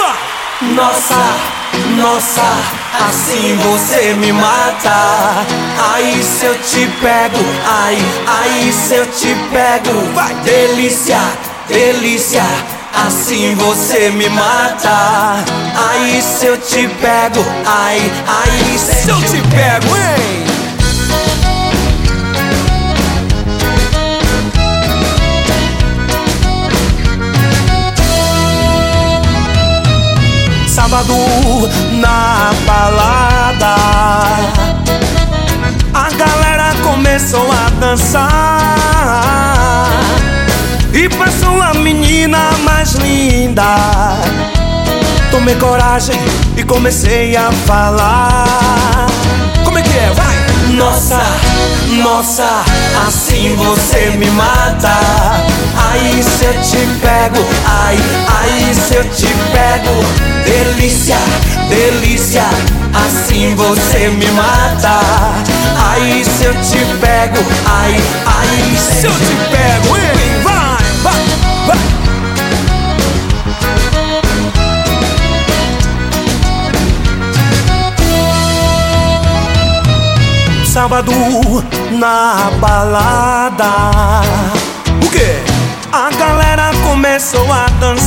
Nossa, nossa, assim você me mata. Aí se eu te pego, aí se eu te pego. Vai, delícia, delícia, assim você me mata. Aí se eu te pego, aí se eu te pego, hein? Sábado na balada, a galera começou a dançar e passou a menina mais linda. Tomei coragem e comecei a falar. Como é que é? Vai! Nossa, nossa, assim você me mata. Aí se eu te pego, aí se eu te pego. Delícia, delícia, assim você me mata. Aí se eu te pego, aí se eu te pego, hein? Vai, vai, vai. Sábado na balada, o quê? A galera começou a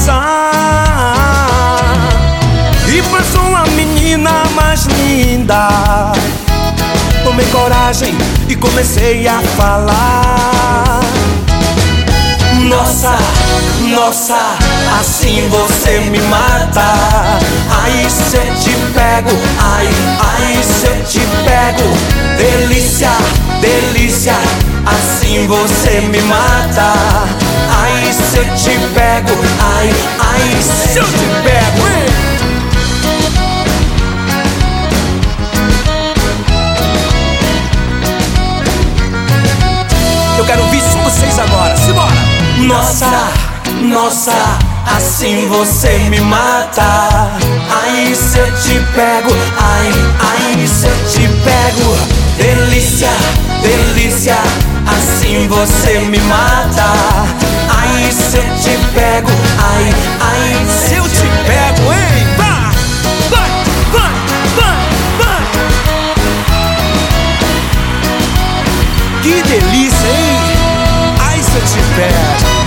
dançar e passou a menina mais linda. Tomei coragem e comecei a falar. Nossa, nossa, assim você me mata. Aí se eu te pego, aí se eu te pego. Delícia, delícia, assim você me mata. Aí se eu te pego, aí se eu te pego, hein? Eu quero ouvir só vocês agora, simbora! Nossa, nossa, assim você me mata. Aí se eu te pego, aí se eu te pego. Delícia, delícia, assim você me mata. Aí se eu te pego, aí se eu te pego, hein? Vai, vai, vai, vai, vai. Que delícia, hein? Aí se eu te pego.